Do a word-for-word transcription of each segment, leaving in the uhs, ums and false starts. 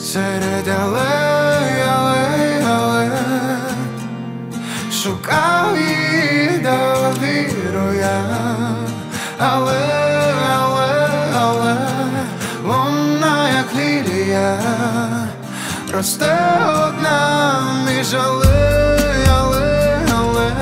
серед алей, алей, алей, шукав її, довіру я, але, але, але вона як лілія, росте одна між алей, алей, алей,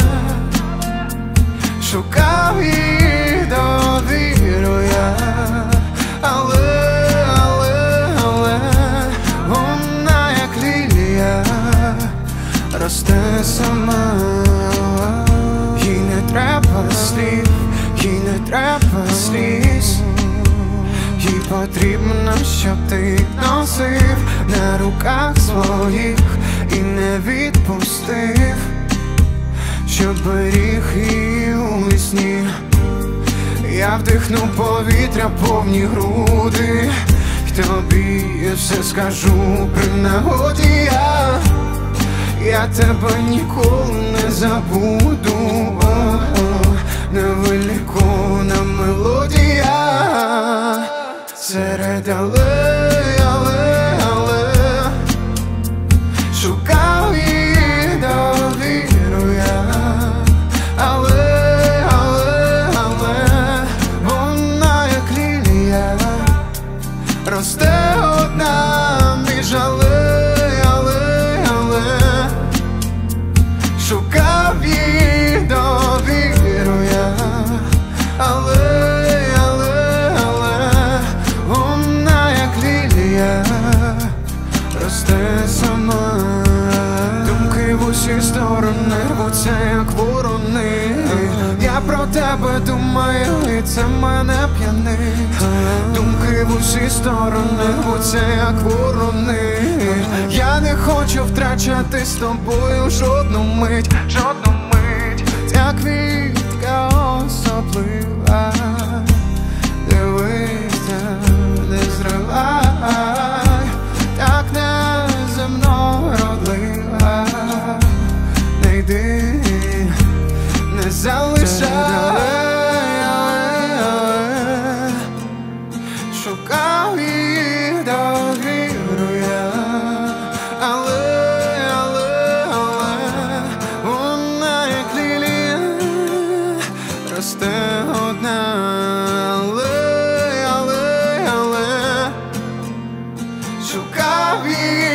шукав її, довіру я, але, але, але вона як лілія, росте сама. Їй не треба слів, їй не треба сліз, їй потрібно, щоб ти носив на руках своїх і не відпустив, щоб беріг її у вісні. Я вдихну повітря повні груди, й тобі все скажу при нагоді. Я, я тебе ніколи не забуду, о-о, невиліковна мелодія серед алей, алей, алей, шукав її, довіру я, але, але, але вона як лілія, росте одна між алей, алей, алей, шукав її, довіру я, але, але, але вона як лілія, росте сама. Думки в усі сторони рвуться, як ворони. Я про тебе думаю, і це мене п'янить. Думки в усі сторони рвуться, як ворони. Я не хочу втрачати з тобою жодну мить, жодну мить. Ця квітка особлива, дивися, не зривай, так неземно вродлива. Не йди, не залишай, шукав її, довіру я, але, але, але вона як лілія, росте одна, але, але, але шукав її.